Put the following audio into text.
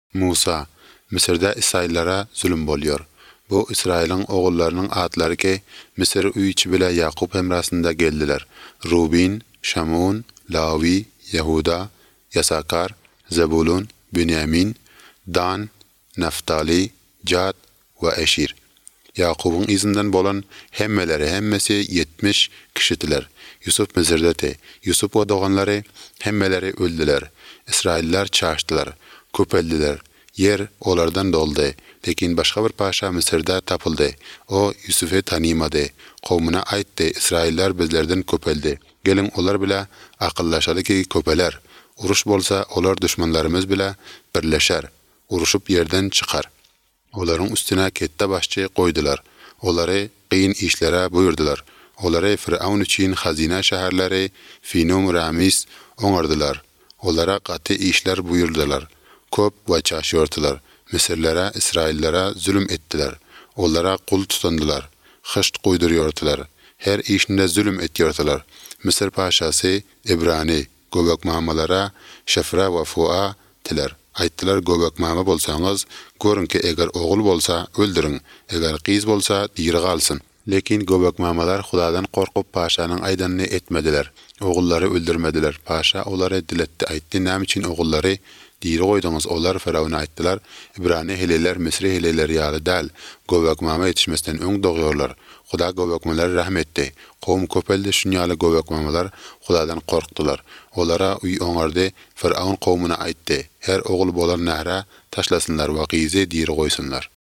Musa, Mısırda İsraillere zulüm bolýar. Bu İsrail'in oğullarının adları ki Mısır üýçi bile Yakup hemrasında geldiler. Rubin, Şamun, Lavi, Yehuda, Yasakar, Zebulun, Bünyamin, Dan, Naftali, Gad ve Eşir. Yakup'un izinden bolan hemmesi 70 kişidiler. Yusuf Mısır'da te. Yusuf ve doğanları hemmeleri öldüler. İsrailler çaştılar, köpeldiler. Yer olardan doldu. Lekin başka bir paşa Mısır'da tapıldı. O Yusuf'u tanımadı. Kavmuna aytdı, İsrailler bizlerden köpeldi. Gelin olar bile akıllaşalı ki köpeler. Uruş bolsa olar düşmanlarımız bile birleşer. Uruşup yerden çıkar. Olaryň üstüne kette başçy koydular. Olary qyyn işlere buyurdular. Olary Firavun üçin hazina şäherleri Finom, Ramis oňardylar. Olara gaty işler buyurdular. Köp we çaşýordylar. Misirlere, İsraillere zulüm etdiler. Olara kul tutandylar. Hyşt goýdurýardylar. Her işinde zulüm etýärdiler. Misir paşasy Ibrani göbekmamalara Şefra we Fua tiler. Aýtdylar, göbekmama bolsaňyz, görün ki eger ogul bolsa öldürin, eger gyz bolsa diri galsyn. Lekin göbekmamalar Hudadan korkup paşanyň aýdanyny etmediler. Ogullary öldürmediler. Paşa olary diletdi, aýtdy, näme üçin ogullary diri goýdyňyz? Olar Firavuna aýtdylar, Ibrani heleler Misri heleleri ýaly däl, göbekmama ýetişmesden öň dogýarlar. Huda göbekmalar rahmetdi. Kowm köpeldi, şunýaly göbekmamalar Hudadan korkdular. Olara uy oňardy, Firavun kowmuna aýtdy, her ogul bolan nähre taşlasynlar we gyzy diri goýsunlar.